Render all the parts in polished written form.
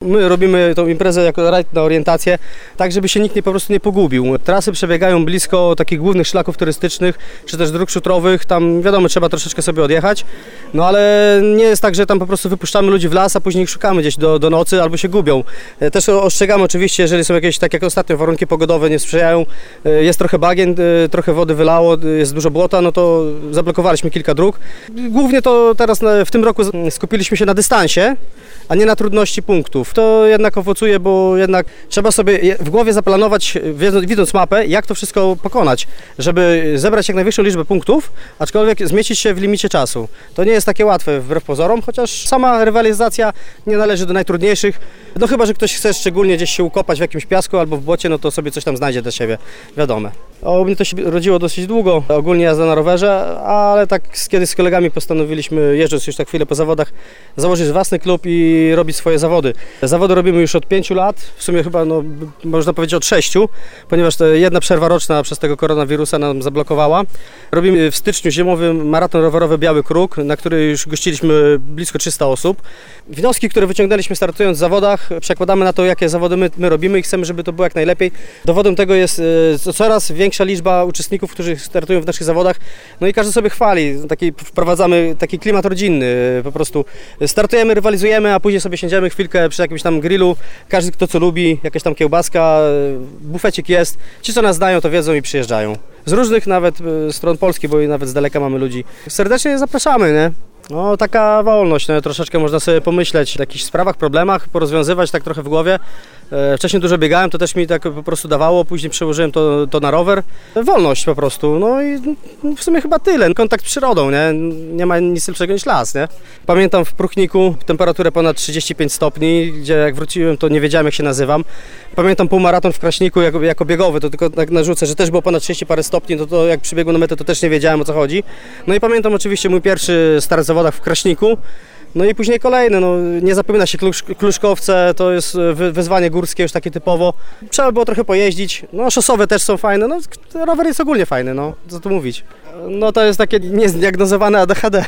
My robimy tą imprezę jako rajd na orientację, tak żeby się nikt po prostu nie pogubił. Trasy przebiegają blisko takich głównych szlaków turystycznych, czy też dróg szutrowych, tam wiadomo, trzeba troszeczkę sobie odjechać, no ale nie jest tak, że tam po prostu wypuszczamy ludzi w las, a później ich szukamy gdzieś do nocy albo się gubią. Też ostrzegamy oczywiście, jeżeli są jakieś, tak jak ostatnio, warunki pogodowe nie sprzyjają, jest trochę bagien, trochę wody wylało, jest dużo błota, no to zablokowaliśmy kilka dróg. Głównie to teraz w tym roku skupiliśmy się na dystansie, a nie na trudności punktów. To jednak owocuje, bo jednak trzeba sobie w głowie zaplanować, widząc mapę, jak to wszystko pokonać, żeby zebrać jak najwyższą liczbę punktów, aczkolwiek zmieścić się w limicie czasu. To nie jest takie łatwe wbrew pozorom, chociaż sama rywalizacja nie należy do najtrudniejszych. No chyba, że ktoś chce szczególnie gdzieś się ukopać w jakimś piasku albo w błocie, no to sobie coś tam znajdzie dla siebie, wiadome. U mnie to się rodziło dosyć długo, ogólnie jazda na rowerze, ale tak kiedyś z kolegami postanowiliśmy, jeżdżąc już tak chwilę po zawodach, założyć własny klub i robić swoje zawody. Zawody robimy już od 5 lat, w sumie chyba no, można powiedzieć od 6, ponieważ to jedna przerwa roczna przez tego koronawirusa nam zablokowała. Robimy w styczniu zimowy maraton rowerowy Biały Kruk, na który już gościliśmy blisko 300 osób. Wnioski, które wyciągnęliśmy startując w zawodach, przekładamy na to, jakie zawody my robimy i chcemy, żeby to było jak najlepiej. Dowodem tego jest coraz większa liczba uczestników, którzy startują w naszych zawodach, no i każdy sobie chwali. Wprowadzamy taki klimat rodzinny, po prostu startujemy, rywalizujemy, a później sobie siedzimy chwilkę przy jakimś tam grillu, każdy kto co lubi, jakaś tam kiełbaska, bufecik jest. Ci co nas znają to wiedzą i przyjeżdżają. Z różnych nawet stron Polski, bo nawet z daleka mamy ludzi. Serdecznie zapraszamy, nie? No taka wolność, no, troszeczkę można sobie pomyśleć o jakichś sprawach, problemach, porozwiązywać tak trochę w głowie. Wcześniej dużo biegałem, to też mi tak po prostu dawało, później przełożyłem to na rower. Wolność po prostu, no i w sumie chyba tyle. Kontakt z przyrodą, nie? Nie ma nic lepszego niż las, nie? Pamiętam w Pruchniku temperaturę ponad 35 stopni, gdzie jak wróciłem to nie wiedziałem jak się nazywam. Pamiętam półmaraton w Kraśniku jako biegowy, to tylko tak narzucę, że też było ponad 30 parę stopni, to jak przybiegłem na metę to też nie wiedziałem o co chodzi. No i pamiętam oczywiście mój pierwszy start w zawodach w Kraśniku. No i później kolejne, no nie zapomina się Kluszkowce, to jest wyzwanie górskie już takie typowo. Trzeba było trochę pojeździć, no szosowe też są fajne, no rower jest ogólnie fajny, no co tu mówić. No to jest takie niezdiagnozowane ADHD,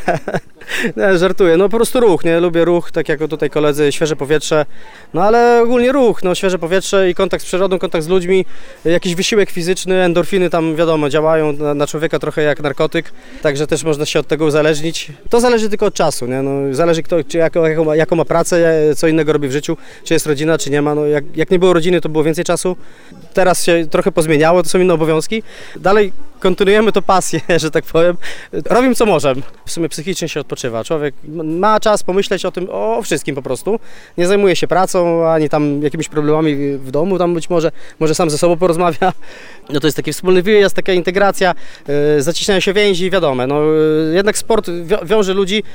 nie, żartuję, no po prostu ruch, nie, lubię ruch, tak jak tutaj koledzy, świeże powietrze, no ale ogólnie ruch, no świeże powietrze i kontakt z przyrodą, kontakt z ludźmi, jakiś wysiłek fizyczny, endorfiny tam wiadomo działają na człowieka trochę jak narkotyk, także też można się od tego uzależnić. To zależy tylko od czasu, nie, no zależy kto, czy jaką ma pracę, co innego robi w życiu, czy jest rodzina, czy nie ma, no jak nie było rodziny to było więcej czasu, teraz się trochę pozmieniało, to są inne obowiązki, dalej kontynuujemy to pasję, że tak powiem. Robimy co możemy. W sumie psychicznie się odpoczywa. Człowiek ma czas pomyśleć o tym, o wszystkim po prostu. Nie zajmuje się pracą, ani tam jakimiś problemami w domu, tam być może sam ze sobą porozmawia. No to jest taki wspólny wyjazd, taka integracja, zacieśniają się więzi, wiadomo. No, jednak sport wiąże ludzi,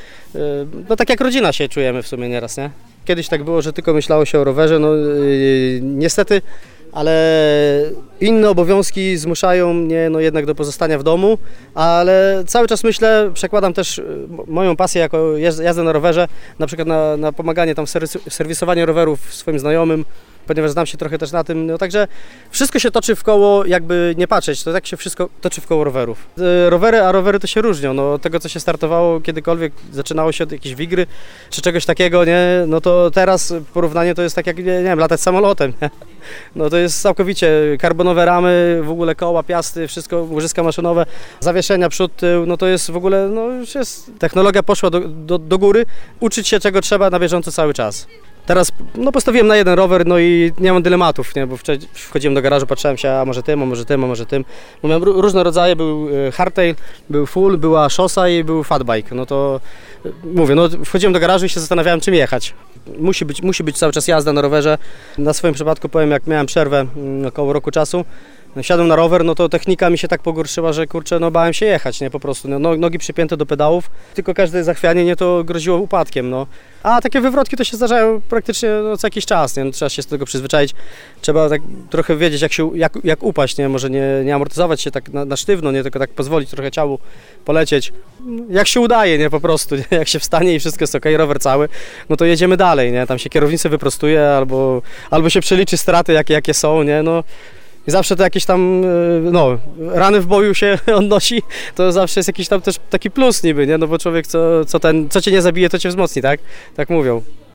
no tak jak rodzina się czujemy w sumie nieraz, nie? Kiedyś tak było, że tylko myślało się o rowerze, no niestety, ale inne obowiązki zmuszają mnie no jednak do pozostania w domu, ale cały czas myślę, przekładam też moją pasję jako jazdę na rowerze, na przykład na pomaganie tam w serwisowaniu rowerów swoim znajomym, ponieważ znam się trochę też na tym, no także wszystko się toczy w koło, jakby nie patrzeć, to tak się wszystko toczy w koło rowerów. Rowery to się różnią, no od tego co się startowało kiedykolwiek, zaczynało się od jakiejś wigry, czy czegoś takiego, nie, no to teraz porównanie to jest tak jak, nie wiem, latać samolotem, nie? No to jest całkowicie karbonowe ramy, w ogóle koła, piasty, wszystko, łożyska maszynowe, zawieszenia przód, tył, no to jest w ogóle, no już jest, technologia poszła do góry, uczyć się czego trzeba na bieżąco cały czas. Teraz no, postawiłem na jeden rower, no i nie mam dylematów, nie? Bo wchodziłem do garażu, patrzyłem się, a może tym, a może tym, a może tym. Bo miałem różne rodzaje, był hardtail, był full, była szosa i był fatbike. No to mówię, no wchodziłem do garażu i się zastanawiałem czym jechać. Musi być cały czas jazda na rowerze. Na swoim przypadku powiem, jak miałem przerwę około roku czasu, wsiadłem na rower, no to technika mi się tak pogorszyła, że kurczę, no bałem się jechać, nie, po prostu, no, nogi przypięte do pedałów, tylko każde zachwianie, nie, to groziło upadkiem, no. A takie wywrotki to się zdarzają praktycznie no, co jakiś czas, nie, no, trzeba się z tego przyzwyczaić, trzeba tak trochę wiedzieć jak upaść, nie, może nie amortyzować się tak na sztywno, nie, tylko tak pozwolić trochę ciału polecieć, jak się udaje, nie, po prostu, nie? Jak się wstanie i wszystko jest okej, rower cały, no to jedziemy dalej, nie, tam się kierownicę wyprostuje, albo się przeliczy straty jakie są, nie, no. I zawsze to jakieś tam, no, rany w boju się odnosi, to zawsze jest jakiś tam też taki plus niby, nie? No bo człowiek, co cię nie zabije, to cię wzmocni, tak? Tak mówią.